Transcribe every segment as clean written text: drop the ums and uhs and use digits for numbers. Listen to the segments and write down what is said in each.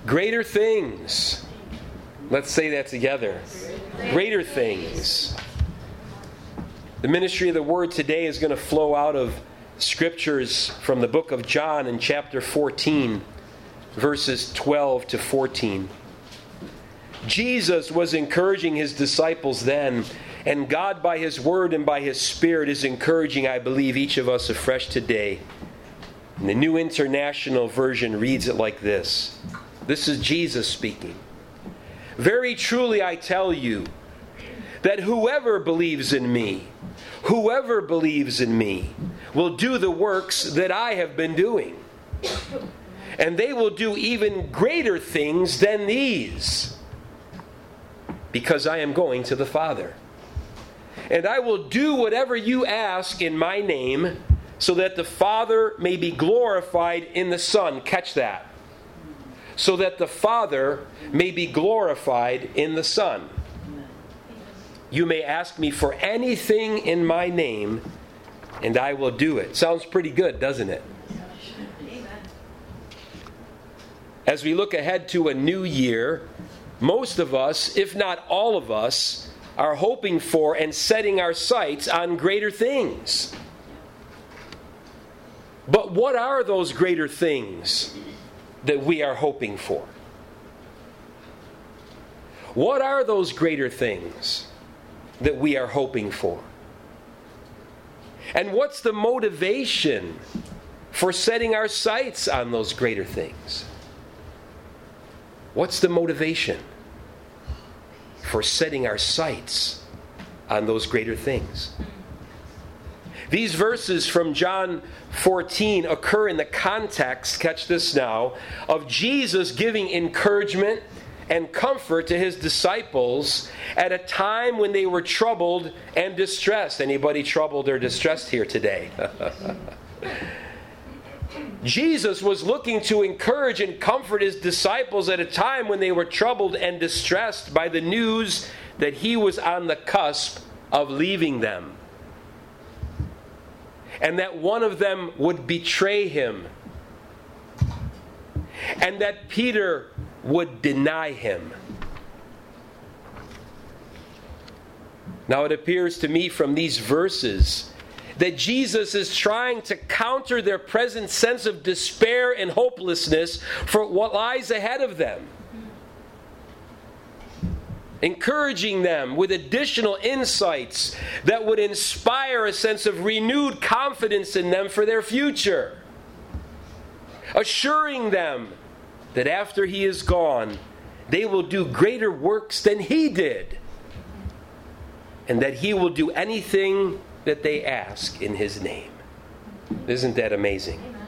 Greater things. Let's say that together. Greater things. The ministry of the Word today is going to flow out of scriptures from the book of John in chapter 14, verses 12 to 14. Jesus was encouraging His disciples then, and God by His Word and by His Spirit is encouraging, I believe, each of us afresh today. And the New International Version reads it like this. This is Jesus speaking. Very truly I tell you that whoever believes in me will do the works that I have been doing. And they will do even greater things than these, because I am going to the Father. And I will do whatever you ask in my name, so that the Father may be glorified in the Son. Catch that. So that the Father may be glorified in the Son. You may ask me for anything in my name, and I will do it. Sounds pretty good, doesn't it? As we look ahead to a new year, most of us, if not all of us, are hoping for and setting our sights on greater things. But what are those greater things that we are hoping for? What are those greater things that we are hoping for? And what's the motivation for setting our sights on those greater things? What's the motivation for setting our sights on those greater things? These verses from John 14 occur in the context, catch this now, of Jesus giving encouragement and comfort to His disciples at a time when they were troubled and distressed. Anybody troubled or distressed here today? Jesus was looking to encourage and comfort His disciples at a time when they were troubled and distressed by the news that He was on the cusp of leaving them, and that one of them would betray Him, and that Peter would deny Him. Now it appears to me from these verses that Jesus is trying to counter their present sense of despair and hopelessness for what lies ahead of them, encouraging them with additional insights that would inspire a sense of renewed confidence in them for their future, assuring them that after He is gone, they will do greater works than He did, and that He will do anything that they ask in His name. Isn't that amazing? Amen.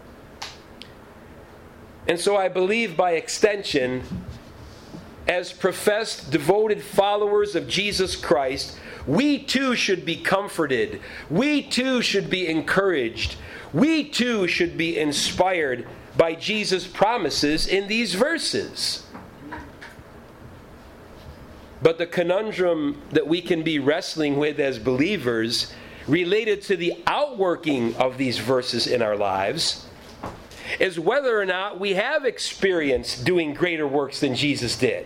And so I believe by extension, as professed, devoted followers of Jesus Christ, we too should be comforted. We too should be encouraged. We too should be inspired by Jesus' promises in these verses. But the conundrum that we can be wrestling with as believers related to the outworking of these verses in our lives is whether or not we have experienced doing greater works than Jesus did.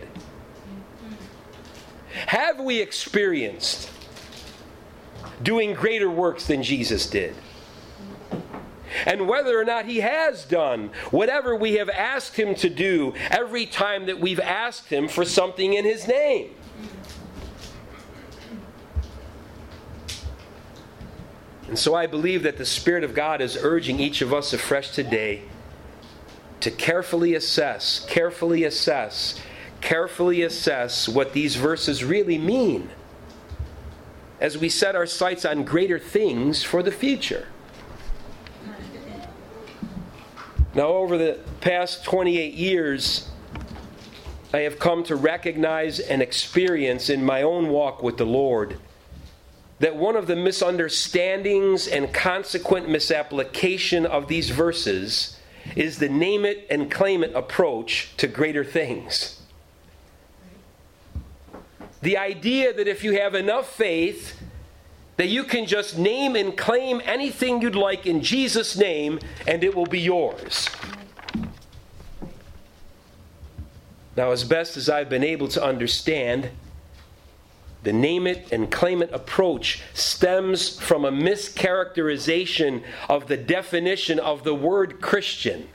Have we experienced doing greater works than Jesus did? And whether or not He has done whatever we have asked Him to do every time that we've asked Him for something in His name. And so I believe that the Spirit of God is urging each of us afresh today to carefully assess what these verses really mean as we set our sights on greater things for the future. Now, over the past 28 years, I have come to recognize and experience in my own walk with the Lord that one of the misunderstandings and consequent misapplication of these verses is the name it and claim it approach to greater things. The idea that if you have enough faith that you can just name and claim anything you'd like in Jesus' name and it will be yours. Now, as best as I've been able to understand, the name it and claim it approach stems from a mischaracterization of the definition of the word Christian.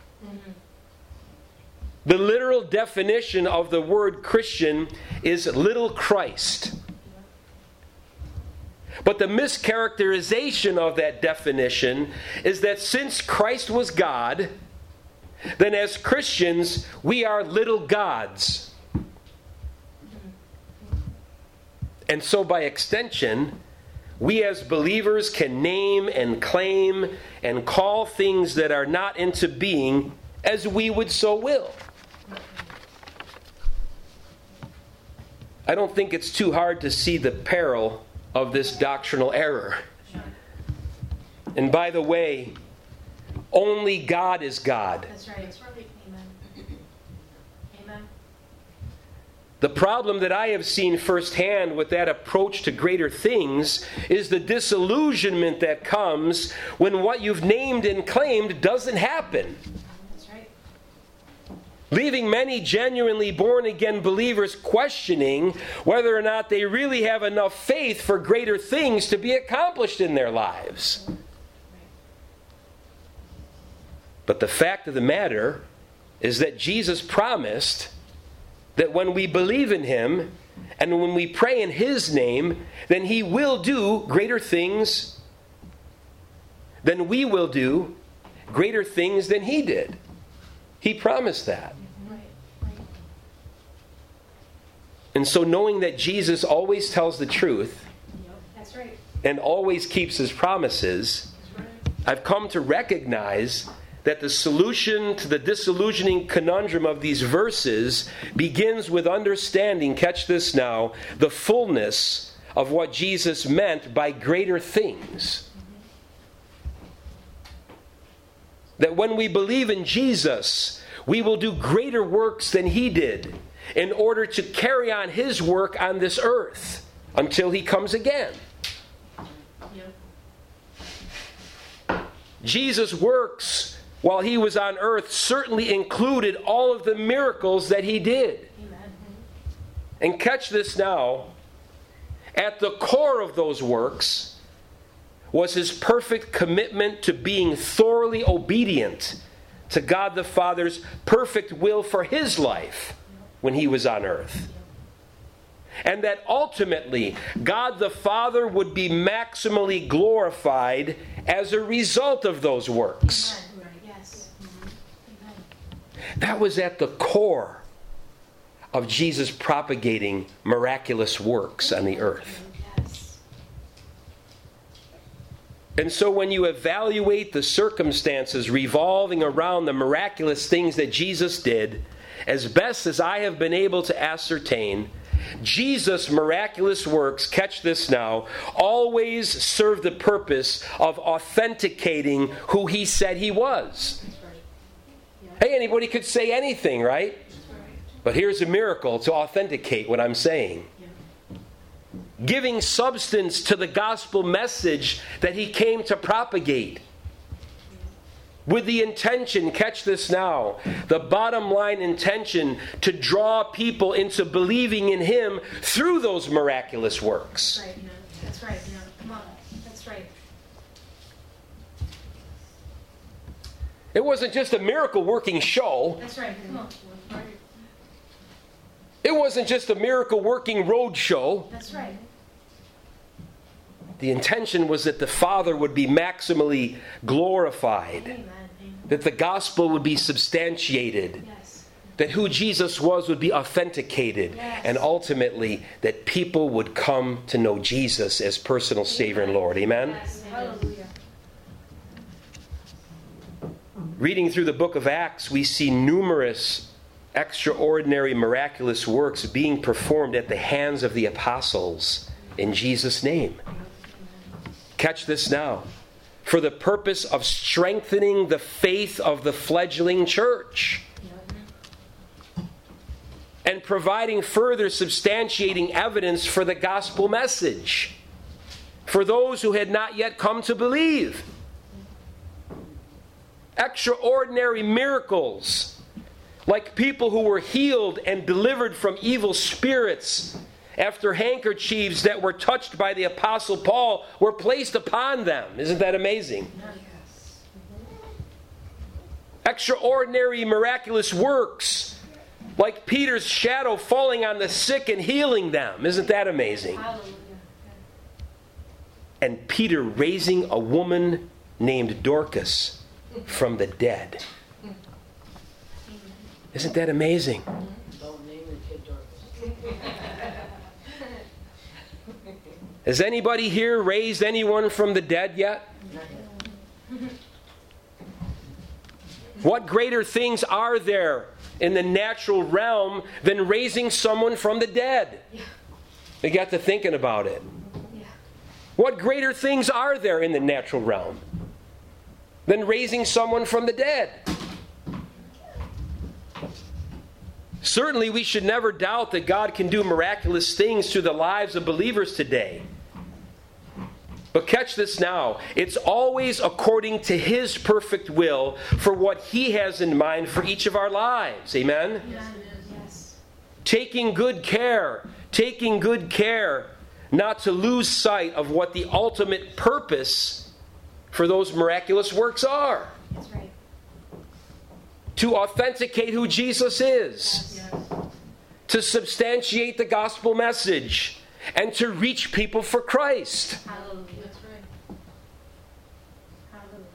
The literal definition of the word Christian is little Christ. But the mischaracterization of that definition is that since Christ was God, then as Christians, we are little gods. And so by extension, we as believers can name and claim and call things that are not into being as we would so will. I don't think it's too hard to see the peril of this doctrinal error. And by the way, only God is God. That's right. Amen. Amen. The problem that I have seen firsthand with that approach to greater things is the disillusionment that comes when what you've named and claimed doesn't happen. That's right. Leaving many genuinely born-again believers questioning whether or not they really have enough faith for greater things to be accomplished in their lives. But the fact of the matter is that Jesus promised that when we believe in Him and when we pray in His name, then He will do greater things than we will do, greater things than He did. He promised that. And so knowing that Jesus always tells the truth That's right. and always keeps His promises, I've come to recognize that the solution to the disillusioning conundrum of these verses begins with understanding, catch this now, the fullness of what Jesus meant by greater things. That when we believe in Jesus, we will do greater works than He did in order to carry on His work on this earth until He comes again. Jesus' works while He was on earth certainly included all of the miracles that He did. Amen. And catch this now, at the core of those works was His perfect commitment to being thoroughly obedient to God the Father's perfect will for His life when He was on earth. And that ultimately, God the Father would be maximally glorified as a result of those works. Amen. Yes. Amen. That was at the core of Jesus propagating miraculous works on the earth. Yes. And so when you evaluate the circumstances revolving around the miraculous things that Jesus did, as best as I have been able to ascertain, Jesus' miraculous works, catch this now, always serve the purpose of authenticating who He said He was. That's right. Yeah. Hey, anybody could say anything, right? That's right. But here's a miracle to authenticate what I'm saying. Yeah. Giving substance to the gospel message that He came to propagate. With the intention, catch this now, the bottom line intention to draw people into believing in Him through those miraculous works. That's right. You know. That's right. You know. Come on. That's right. It wasn't just a miracle working show. That's right. Come on. It wasn't just a miracle working road show. That's right. The intention was that the Father would be maximally glorified. Amen. That the gospel would be substantiated. Yes. That who Jesus was would be authenticated. Yes. And ultimately, that people would come to know Jesus as personal Savior and Lord. Amen? Yes. Hallelujah. Reading through the book of Acts, we see numerous extraordinary miraculous works being performed at the hands of the apostles in Jesus' name. Catch this now. For the purpose of strengthening the faith of the fledgling church and providing further substantiating evidence for the gospel message for those who had not yet come to believe. Extraordinary miracles like people who were healed and delivered from evil spirits after handkerchiefs that were touched by the Apostle Paul were placed upon them. Isn't that amazing? Extraordinary, miraculous works, like Peter's shadow falling on the sick and healing them. Isn't that amazing? Hallelujah. And Peter raising a woman named Dorcas from the dead. Isn't that amazing? Don't name your kid Dorcas. Has anybody here raised anyone from the dead yet? What greater things are there in the natural realm than raising someone from the dead? They got to thinking about it. What greater things are there in the natural realm than raising someone from the dead? Certainly, we should never doubt that God can do miraculous things through the lives of believers today. But catch this now. It's always according to His perfect will for what He has in mind for each of our lives. Amen? Yes. Taking good care not to lose sight of what the ultimate purpose for those miraculous works are. That's right. To authenticate who Jesus is. Yes. To substantiate the gospel message. And to reach people for Christ. Hallelujah. That's right. Hallelujah.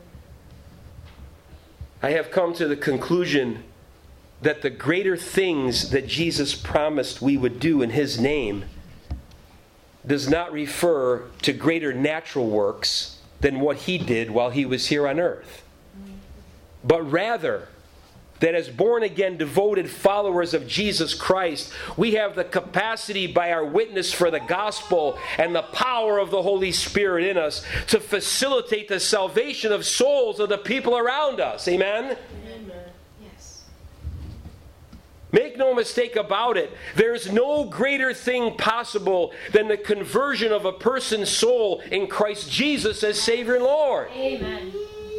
I have come to the conclusion that the greater things that Jesus promised we would do in His name does not refer to greater natural works than what He did while He was here on earth. But rather, that as born-again, devoted followers of Jesus Christ, we have the capacity by our witness for the gospel and the power of the Holy Spirit in us to facilitate the salvation of souls of the people around us. Amen? Yes. Make no mistake about it. There's no greater thing possible than the conversion of a person's soul in Christ Jesus as Savior and Lord. Amen. Amen.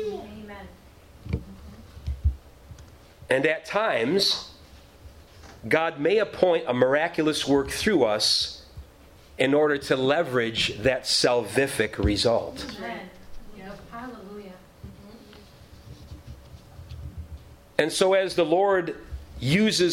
And at times, God may appoint a miraculous work through us in order to leverage that salvific result. Amen. Yep. Hallelujah. And so as the Lord uses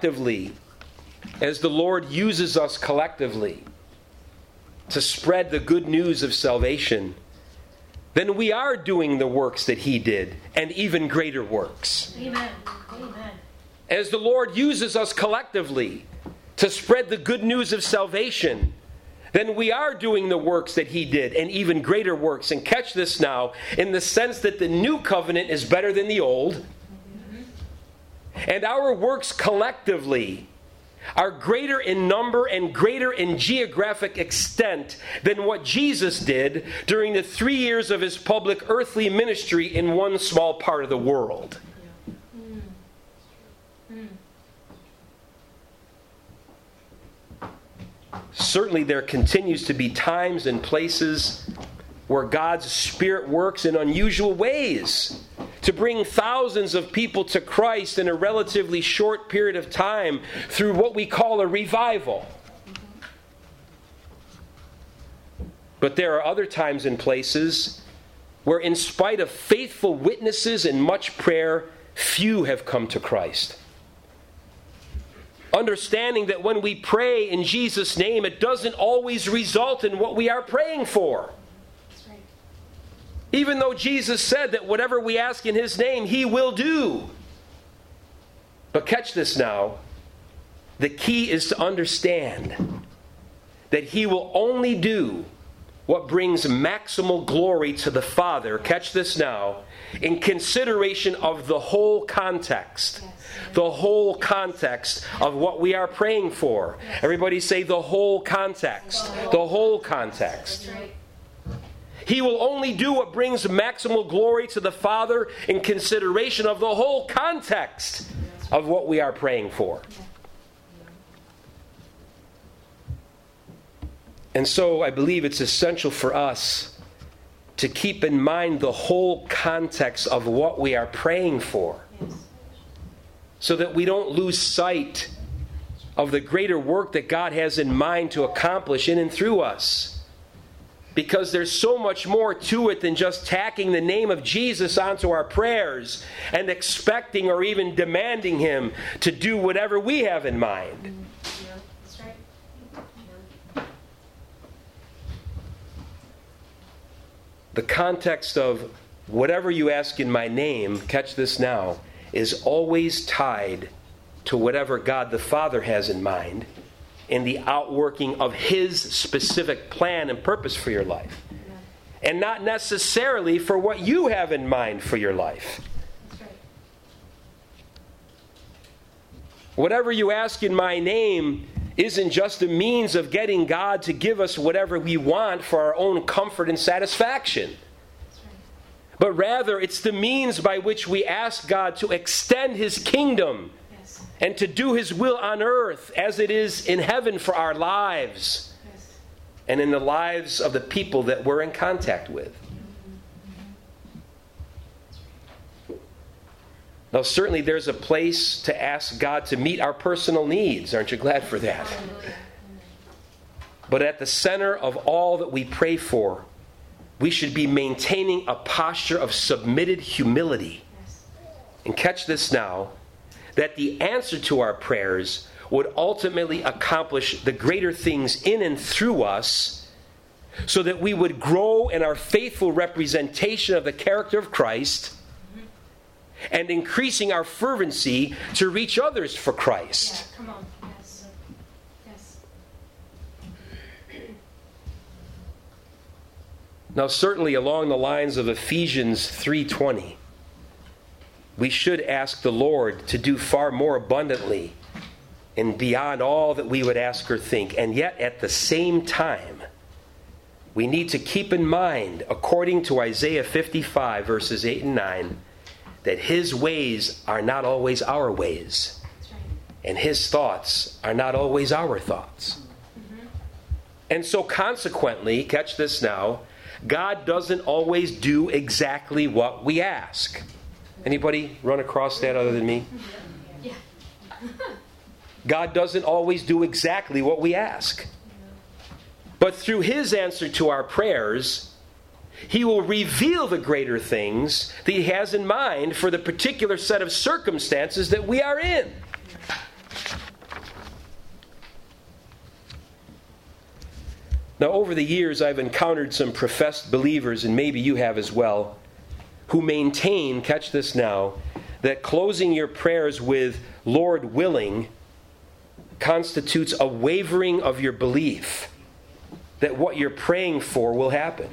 us collectively to spread the good news of salvation, then we are doing the works that He did, and even greater works. Amen. Amen. As the Lord uses us collectively to spread the good news of salvation, then we are doing the works that He did, and even greater works. And catch this now, in the sense that the new covenant is better than the old, and our works collectively are greater in number and greater in geographic extent than what Jesus did during the 3 years of His public earthly ministry in one small part of the world. Certainly there continues to be times and places where God's Spirit works in unusual ways to bring thousands of people to Christ in a relatively short period of time through what we call a revival. But there are other times and places where, in spite of faithful witnesses and much prayer, few have come to Christ. Understanding that when we pray in Jesus' name, it doesn't always result in what we are praying for. That's right. Even though Jesus said that whatever we ask in His name, He will do. But catch this now. The key is to understand that He will only do what brings maximal glory to the Father. Catch this now. In consideration of the whole context. The whole context of what we are praying for. Everybody say the whole context. The whole context. That's right. He will only do what brings maximal glory to the Father in consideration of the whole context of what we are praying for. And so I believe it's essential for us to keep in mind the whole context of what we are praying for. Yes. so that we don't lose sight of the greater work that God has in mind to accomplish in and through us. Because there's so much more to it than just tacking the name of Jesus onto our prayers and expecting or even demanding Him to do whatever we have in mind. Yeah, that's right. The context of whatever you ask in my name, catch this now, is always tied to whatever God the Father has in mind in the outworking of His specific plan and purpose for your life. And not necessarily for what you have in mind for your life. That's right. Whatever you ask in my name isn't just a means of getting God to give us whatever we want for our own comfort and satisfaction. That's right. But rather, it's the means by which we ask God to extend His kingdom Yes. and to do His will on earth as it is in heaven for our lives Yes. and in the lives of the people that we're in contact with. Now, certainly there's a place to ask God to meet our personal needs. Aren't you glad for that? Hallelujah. But at the center of all that we pray for, we should be maintaining a posture of submitted humility. Yes. And catch this now, that the answer to our prayers would ultimately accomplish the greater things in and through us, so that we would grow in our faithful representation of the character of Christ and increasing our fervency to reach others for Christ. Yeah, come on. Yes. Yes. Now, certainly along the lines of Ephesians 3:20, we should ask the Lord to do far more abundantly and beyond all that we would ask or think. And yet, at the same time, we need to keep in mind, according to Isaiah 55, verses 8 and 9, that His ways are not always our ways, That's right. and His thoughts are not always our thoughts. And so consequently, catch this now, God doesn't always do exactly what we ask. Anybody run across that other than me? Yeah. God doesn't always do exactly what we ask. But through His answer to our prayers, He will reveal the greater things that He has in mind for the particular set of circumstances that we are in. Now, over the years, I've encountered some professed believers, and maybe you have as well, who maintain, catch this now, that closing your prayers with "Lord willing" constitutes a wavering of your belief that what you're praying for will happen.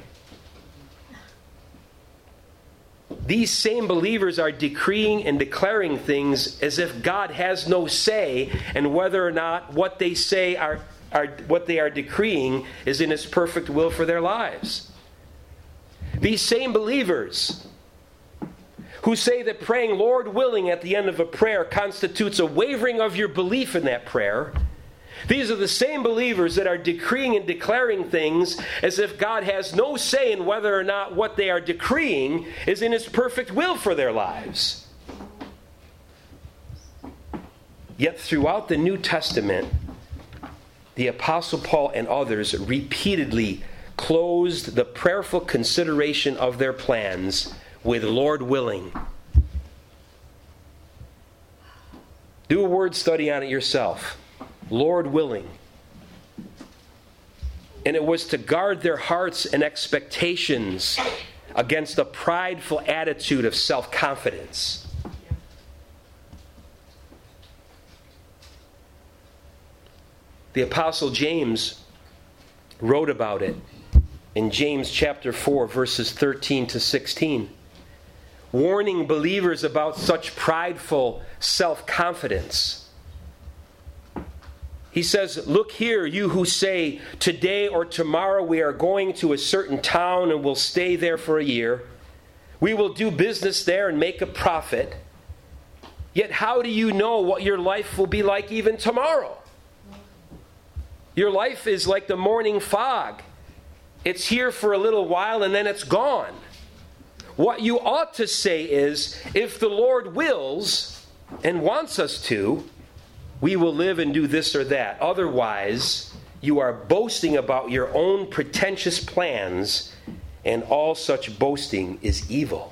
These same believers are decreeing and declaring things as if God has no say in whether or not what they say are what they are decreeing is in His perfect will for their lives. These same believers who say that praying "Lord willing" at the end of a prayer constitutes a wavering of your belief in that prayer, these are the same believers that are decreeing and declaring things as if God has no say in whether or not what they are decreeing is in His perfect will for their lives. Yet throughout the New Testament, the Apostle Paul and others repeatedly closed the prayerful consideration of their plans with "Lord willing." Do a word study on it yourself. "Lord willing." And it was to guard their hearts and expectations against a prideful attitude of self-confidence. The Apostle James wrote about it in James chapter 4, verses 13 to 16, warning believers about such prideful self-confidence. He says, "Look here, you who say, 'Today or tomorrow we are going to a certain town and will stay there for a year. We will do business there and make a profit.' Yet how do you know what your life will be like even tomorrow? Your life is like the morning fog. It's here for a little while and then it's gone. What you ought to say is, 'If the Lord wills, and wants us to, we will live and do this or that. Otherwise, you are boasting about your own pretentious plans, and all such boasting is evil.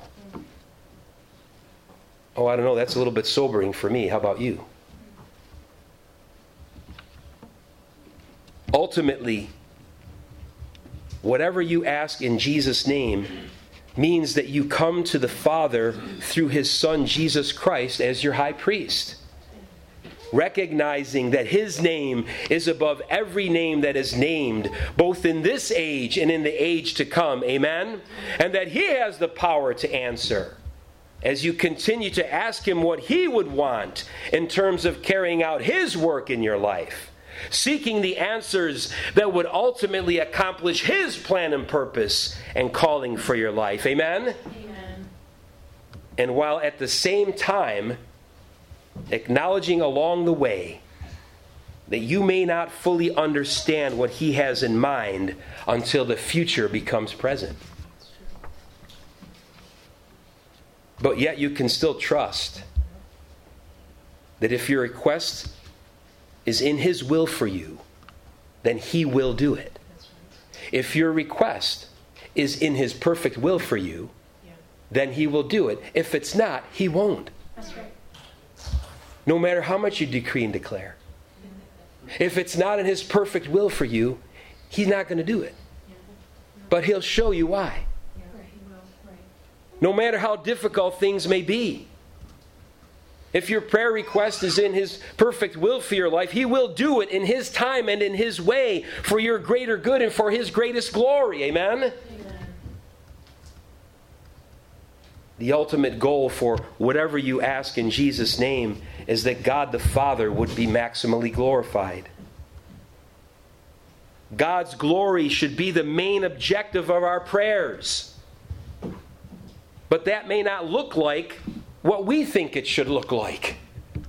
Oh, I don't know. That's a little bit sobering for me. How about you? Ultimately, whatever you ask in Jesus' name means that you come to the Father through His Son, Jesus Christ, as your high priest. Recognizing that His name is above every name that is named, both in this age and in the age to come. Amen? And that He has the power to answer. As you continue to ask Him what He would want in terms of carrying out His work in your life. Seeking the answers that would ultimately accomplish His plan and purpose and calling for your life. Amen? Amen. And while at the same time, acknowledging along the way that you may not fully understand what He has in mind until the future becomes present. But yet you can still trust that if your request is in His will for you, then He will do it. If your request is in His perfect will for you, then He will do it. If it's not, He won't. That's right. No matter how much you decree and declare. If it's not in His perfect will for you, He's not going to do it. But He'll show you why. Right, He will. Right. No matter how difficult things may be. If your prayer request is in His perfect will for your life, He will do it in His time and in His way for your greater good and for His greatest glory. Amen? Amen. The ultimate goal for whatever you ask in Jesus' name is that God the Father would be maximally glorified. God's glory should be the main objective of our prayers. But that may not look like what we think it should look like.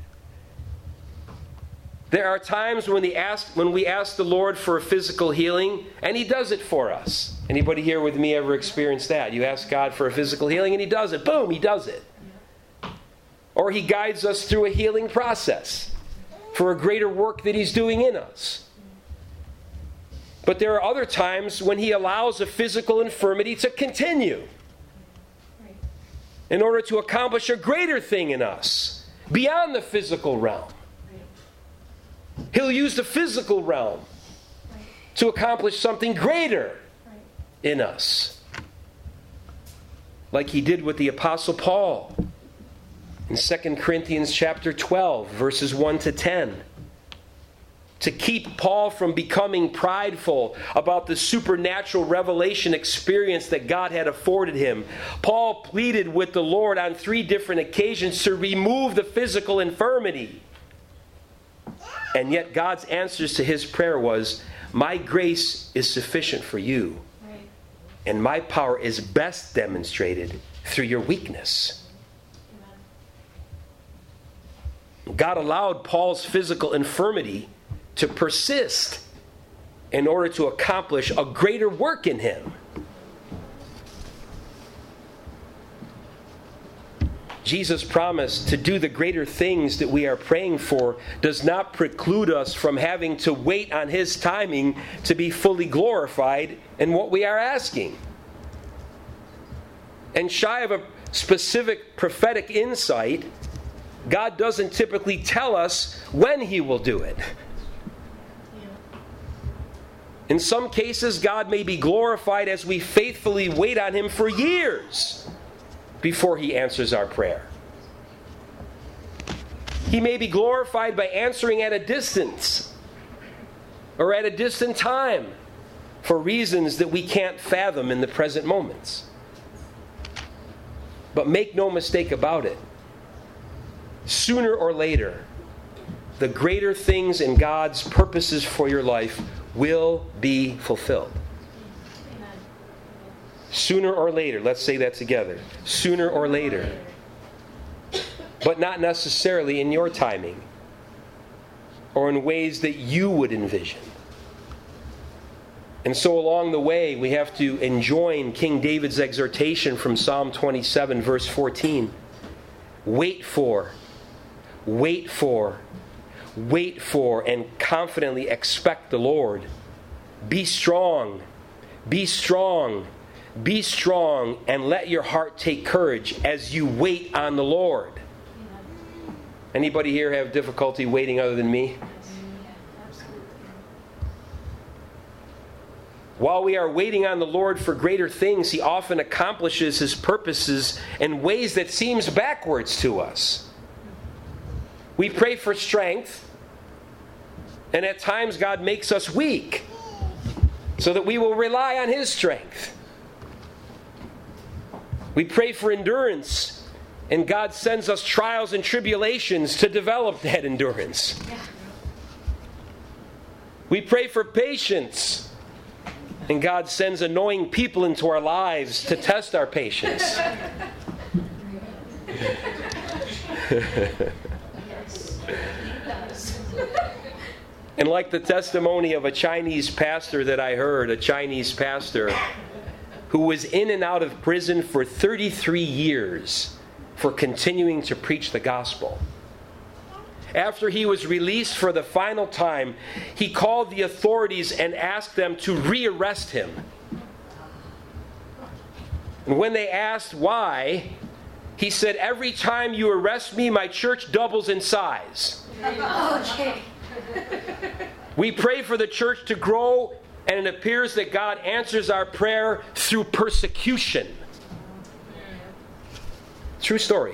There are times when we ask the Lord for a physical healing, and He does it for us. Anybody here with me ever experienced that? You ask God for a physical healing, and He does it. Boom, He does it. Or He guides us through a healing process for a greater work that He's doing in us. But there are other times when He allows a physical infirmity to continue in order to accomplish a greater thing in us, beyond the physical realm. He'll use the physical realm to accomplish something greater in us. Like He did with the Apostle Paul in 2 Corinthians chapter 12, verses 1 to 10. To keep Paul from becoming prideful about the supernatural revelation experience that God had afforded him, Paul pleaded with the Lord on 3 different occasions to remove the physical infirmity. And yet God's answers to his prayer was, "My grace is sufficient for you, and my power is best demonstrated through your weakness." God allowed Paul's physical infirmity to persist in order to accomplish a greater work in him. Jesus' promise to do the greater things that we are praying for does not preclude us from having to wait on His timing to be fully glorified in what we are asking. And shy of a specific prophetic insight, God doesn't typically tell us when He will do it. In some cases, God may be glorified as we faithfully wait on Him for years before He answers our prayer. He may be glorified by answering at a distance or at a distant time for reasons that we can't fathom in the present moments. But make no mistake about it, sooner or later, the greater things in God's purposes for your life will be fulfilled. Amen. Sooner or later, let's say that together. Sooner or later. But not necessarily in your timing or in ways that you would envision. And so along the way, we have to enjoin King David's exhortation from Psalm 27, verse 14. Wait for wait for, and confidently expect the Lord. Be strong, be strong, be strong, and let your heart take courage as you wait on the Lord. Anybody here have difficulty waiting other than me? While we are waiting on the Lord for greater things, He often accomplishes His purposes in ways that seems backwards to us. We pray for strength, and at times God makes us weak so that we will rely on His strength. We pray for endurance, and God sends us trials and tribulations to develop that endurance. We pray for patience, and God sends annoying people into our lives to test our patience. And like the testimony of a Chinese pastor that I heard, a Chinese pastor who was in and out of prison for 33 years for continuing to preach the gospel. After he was released for the final time, he called the authorities and asked them to rearrest him. And when they asked why, he said, "Every time you arrest me, my church doubles in size." Okay. We pray for the church to grow, and it appears that God answers our prayer through persecution. True story.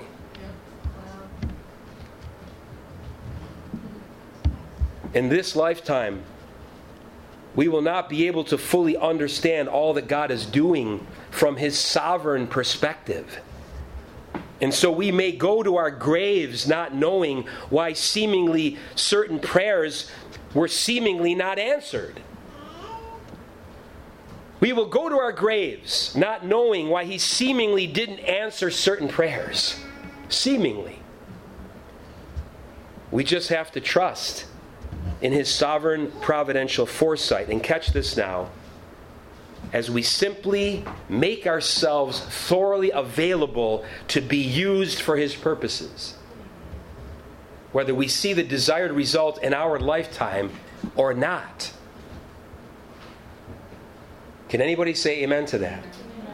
In this lifetime, we will not be able to fully understand all that God is doing from His sovereign perspective. And so we may go to our graves not knowing why seemingly certain prayers were seemingly not answered. We will go to our graves not knowing why He seemingly didn't answer certain prayers. Seemingly. We just have to trust in His sovereign providential foresight. And catch this now. As we simply make ourselves thoroughly available to be used for His purposes. Whether we see the desired result in our lifetime or not. Can anybody say amen to that?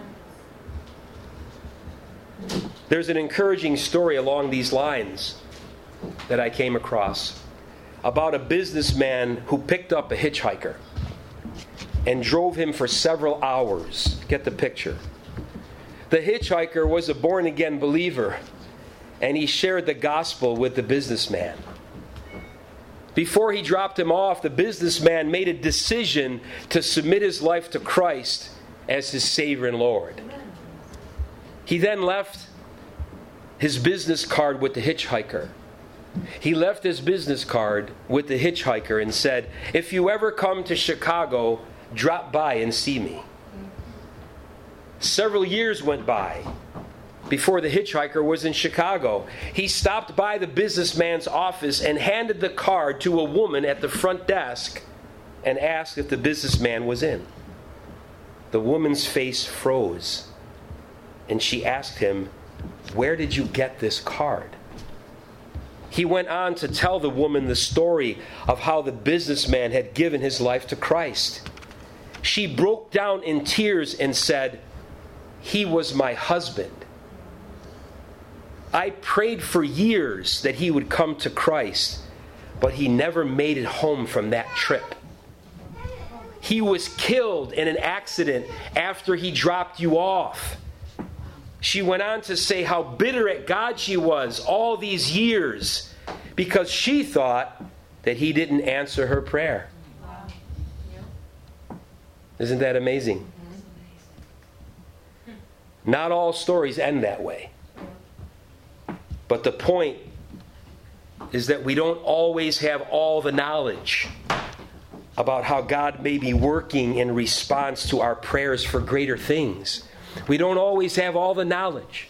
There's an encouraging story along these lines that I came across about a businessman who picked up a hitchhiker and drove him for several hours. Get the picture. The hitchhiker was a born-again believer, and he shared the gospel with the businessman. Before he dropped him off, the businessman made a decision to submit his life to Christ as his Savior and Lord. He then left his business card with the hitchhiker. He left his business card with the hitchhiker and said, "If you ever come to Chicago, drop by and see me." Several years went by before the hitchhiker was in Chicago. He stopped by the businessman's office and handed the card to a woman at the front desk and asked if the businessman was in. The woman's face froze, and she asked him, "Where did you get this card?" He went on to tell the woman the story of how the businessman had given his life to Christ. She broke down in tears and said, "He was my husband. I prayed for years that he would come to Christ, but he never made it home from that trip. He was killed in an accident after he dropped you off." She went on to say how bitter at God she was all these years because she thought that He didn't answer her prayer. Isn't that amazing? Not all stories end that way. But the point is that we don't always have all the knowledge about how God may be working in response to our prayers for greater things. We don't always have all the knowledge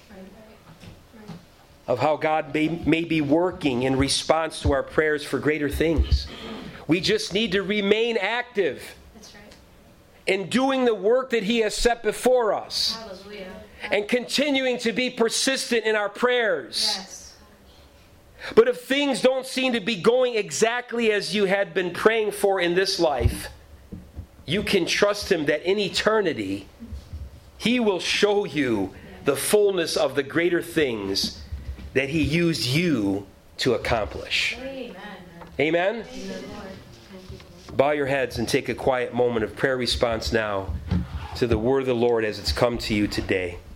of how God may be working in response to our prayers for greater things. We just need to remain active in doing the work that He has set before us. Hallelujah. And continuing to be persistent in our prayers. Yes. But if things don't seem to be going exactly as you had been praying for in this life, you can trust Him that in eternity, He will show you the fullness of the greater things that He used you to accomplish. Amen. Amen? Amen, Lord. Bow your heads and take a quiet moment of prayer response now to the word of the Lord as it's come to you today.